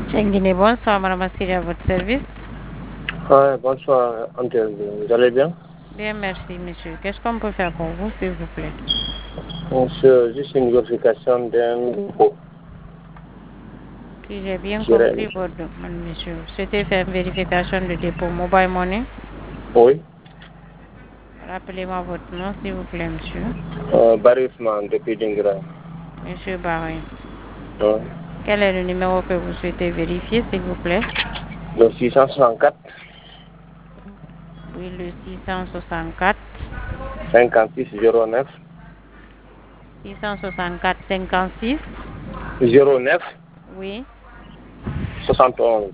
Guinée, bonsoir, madame Assiri, à votre service. Bonsoir, Antel. Vous allez bien? Bien, merci, monsieur. Qu'est-ce qu'on peut faire pour vous, s'il vous plaît? Monsieur, juste une vérification d'un dépôt. Si j'ai bien compris votre demande, monsieur, vous souhaitez faire une vérification de dépôt Mobile Money? Oui. Rappelez-moi votre nom, s'il vous plaît, monsieur. Barisman depuis Dingra. Monsieur Barry. Oui. Quel est le numéro que vous souhaitez vérifier, s'il vous plaît? Le 664. Oui, le 664. 5609. 664 56. 09. Oui. 71.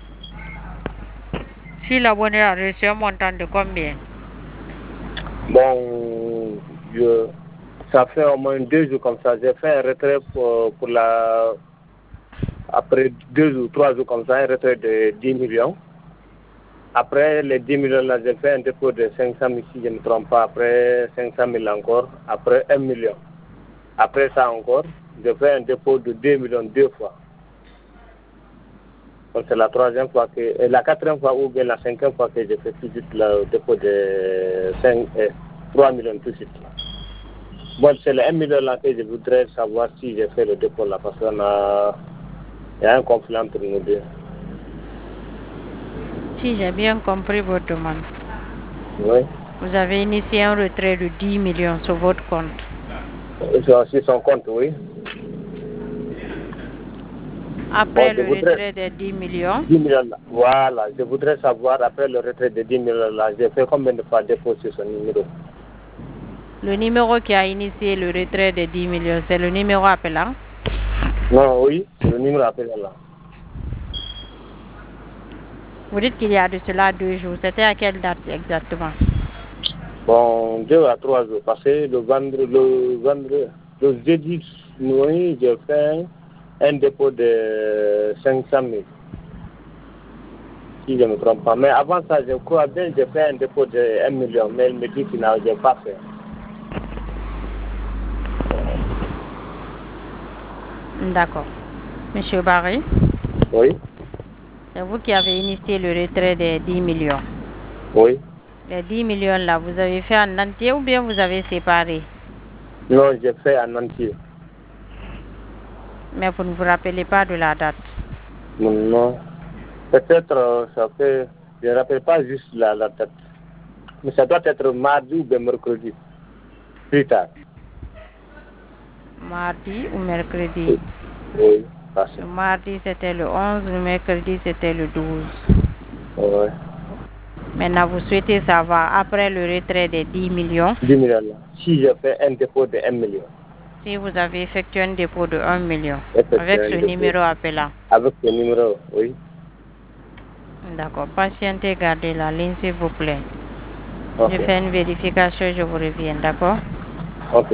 Si l'abonné a reçu un montant de combien? Bon, ça fait au moins 2 jours comme ça. J'ai fait un retrait pour la. Après 2 ou 3 jours comme ça, un retrait de 10 millions. Après les 10 millions, là, j'ai fait un dépôt de 500 000, si je ne me trompe pas. Après 500 000 encore. Après 1 million. Après ça encore, j'ai fait un dépôt de 2 millions 2 fois. Donc c'est la troisième fois la quatrième fois ou bien la cinquième fois que j'ai fait tout de suite le dépôt de 3 millions tout de suite. Bon, c'est le 1 million là que je voudrais savoir si j'ai fait le dépôt là, parce qu'il y a un conflit entre nous deux. Si j'ai bien compris votre demande. Oui. Vous avez initié un retrait de 10 millions sur votre compte. Sur son compte, oui. Après le retrait de 10 millions. 10 millions là. Voilà, je voudrais savoir après le retrait de 10 millions là, j'ai fait combien de fois dépôt sur son numéro. Le numéro qui a initié le retrait de 10 millions, c'est le numéro appelant? Non, oui, c'est le numéro appelant là. Vous dites qu'il y a de cela 2 jours. C'était à quelle date exactement? Bon, 2 à 3 jours. Parce que le jeudi, oui, j'ai fait un dépôt de 500 000. Si je ne me trompe pas. Mais avant ça, je crois bien que j'ai fait un dépôt de 1 million. Mais elle me dit qu'il n'a pas fait. D'accord. Monsieur Barry? Oui. C'est vous qui avez initié le retrait des 10 millions? Oui. Les 10 millions là, vous avez fait en entier ou bien vous avez séparé? Non, j'ai fait en entier. Mais vous ne vous rappelez pas de la date? Non. Peut-être, ça fait. Je ne rappelle pas juste la date. Mais ça doit être mardi ou bien mercredi. Plus tard. Mardi ou mercredi? Oui. Le mardi c'était le 11, le mercredi c'était le 12. Oui. Maintenant, vous souhaitez savoir, après le retrait des 10 millions, 10 millions là, si je fais un dépôt de 1 million. Si vous avez effectué un dépôt de 1 million, Effectué avec ce numéro appelant. Avec ce numéro, oui. D'accord. Patientez, gardez la ligne, s'il vous plaît. Okay. Je fais une vérification, je vous reviens, d'accord? Ok.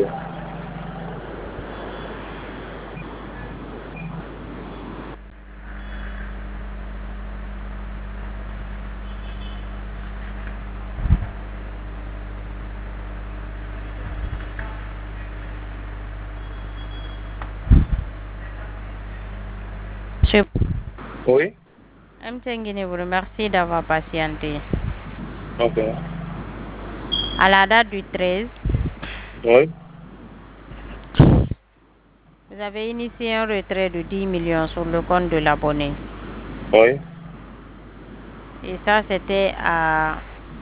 Monsieur Oui. Mtengine vous remercie d'avoir patienté. Ok. À la date du 13, Oui. vous avez initié un retrait de 10 millions sur le compte de l'abonné. Oui. Et ça, c'était à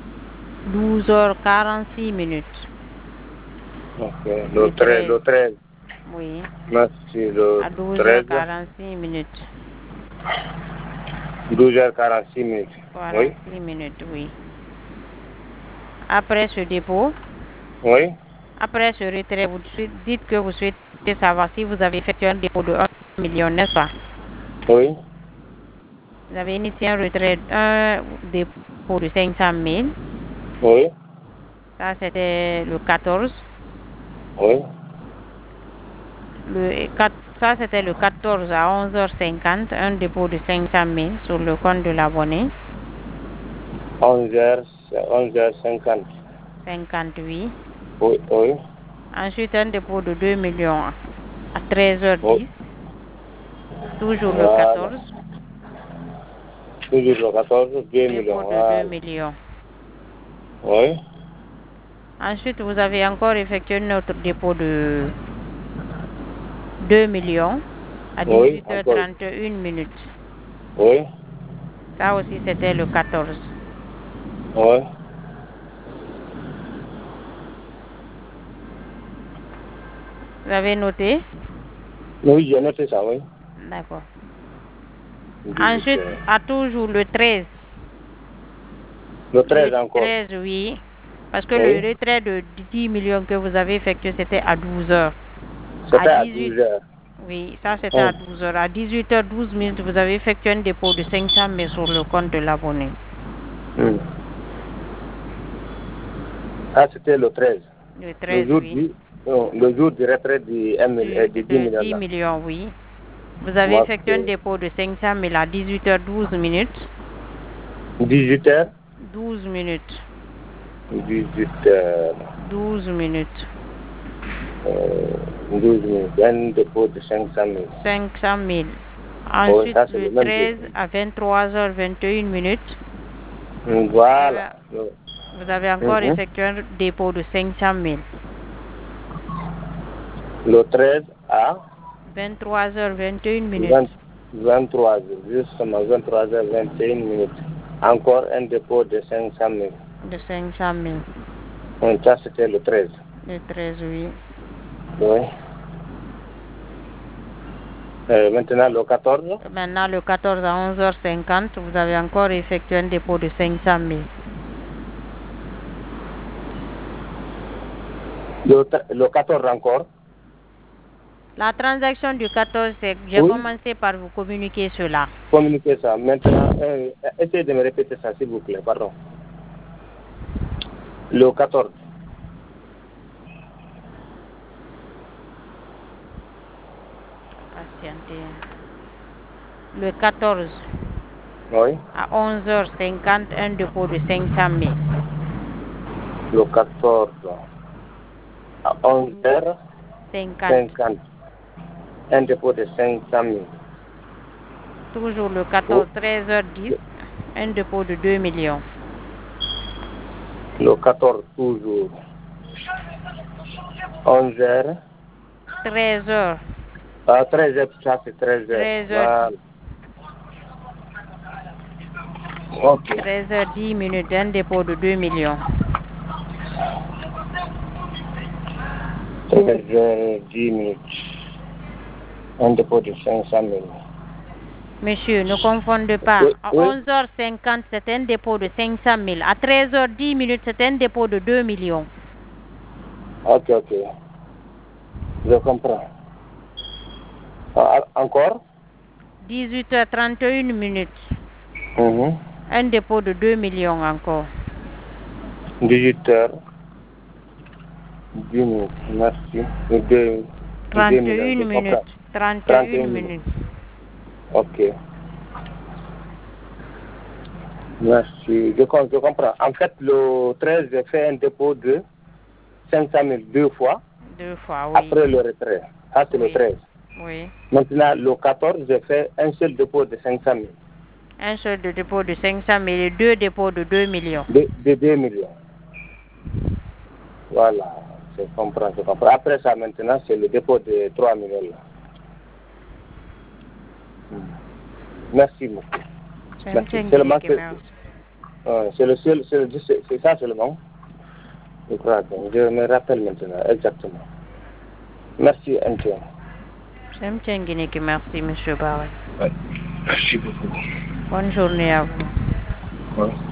12h46 minutes. Ok. Le 13. Oui. Merci. Le À 13. 12h46 minutes. 12h46 minutes. 46 minutes, oui. Après ce dépôt, Oui. après ce retrait, vous dites que vous souhaitez savoir si vous avez effectué un dépôt de 1 million, n'est-ce pas? Oui. Vous avez initié un retrait, un dépôt de 500 000. Oui. Ça, c'était le 14. Oui. Ça, c'était le 14 à 11h50, un dépôt de 500 000 sur le compte de l'abonné. 11h50. 58. Oui. Oui. Ensuite, un dépôt de 2 millions à 13h10. Oui. Toujours le Voilà. 14. Toujours le 14, 2 millions. Dépôt de 2 millions. Oui. Ensuite, vous avez encore effectué notre dépôt de 2 millions à Oui, 18h31 minutes. Oui. Ça aussi, c'était le 14. Oui. Vous avez noté? Oui, j'ai noté ça, oui. D'accord. 18, Ensuite, à toujours le 13. Le 13 Le encore. 13, oui. Parce que Oui. le retrait de 10 millions que vous avez effectué, c'était à 12h. C'était à 12 heures. Oui, ça c'était à 12h. À 18h12 minutes, vous avez effectué un dépôt de 500 000 sur le compte de l'abonné. Ah, c'était le 13. Le 13, oui. Le jour du retrait de 10 millions. 10 millions, oui. Vous avez effectué un dépôt de 500 000 à 18h12 minutes. 18h 12 minutes. 18h 12 minutes. 12 minutes. Un dépôt de 500 000. 500 000. Ensuite, ça, le 13 à 23h21 minutes. Voilà. Vous avez encore effectué un dépôt de 500 000. Le 13 à 23h21 minutes. 23h, justement 23h21 minutes. Encore un dépôt de 500 000. De 500 000. Ça, c'était le 13. Le 13, oui. Oui. Maintenant, le 14. Maintenant, le 14 à 11h50, vous avez encore effectué un dépôt de 500 000. Le 14 encore. La transaction du 14, c'est que j'ai commencé par vous communiquer cela. Communiquer ça. Maintenant, essayez de me répéter ça, s'il vous plaît. Pardon. Le 14. Patientez. Le 14. Oui. À 11h50, un dépôt de 500 000. Le 14. À 11h50. Un dépôt de 500 000. Toujours le 14, 13h10, un dépôt de 2 millions. Le 14, toujours. 11h. 13h. Ah, 13h, ça c'est 13h. 13h. Voilà. Ok. 13h10 minutes, un dépôt de 2 millions. 13h10 minutes. Un dépôt de 500 000. Monsieur, ne confondez pas. À 11h50, c'est un dépôt de 500 000. À 13h10 minutes, c'est un dépôt de 2 millions. Ok. Je comprends. Encore 18h31 minutes. Un dépôt de 2 millions encore. 18h10 minutes. Merci. 31 minutes. 31 minutes. Ok. Merci. Je comprends. En fait, le 13, j'ai fait un dépôt de 500 000 deux fois. 2 fois, oui. Après le retrait. Ça, c'est le 13. Oui. Maintenant, le 14, j'ai fait un seul dépôt de 500 000. Un seul dépôt de 500 000 et 2 dépôts de 2 millions. De 2 millions. Voilà. Je comprends. Après ça, maintenant, c'est le dépôt de 3 millions. Là. Merci beaucoup. Merci. Seulement que c'est ça seulement. Je crois que je me rappelle maintenant exactement. Merci infiniment. Merci, monsieur Barret. Merci beaucoup. Bonne journée à vous. Ouais.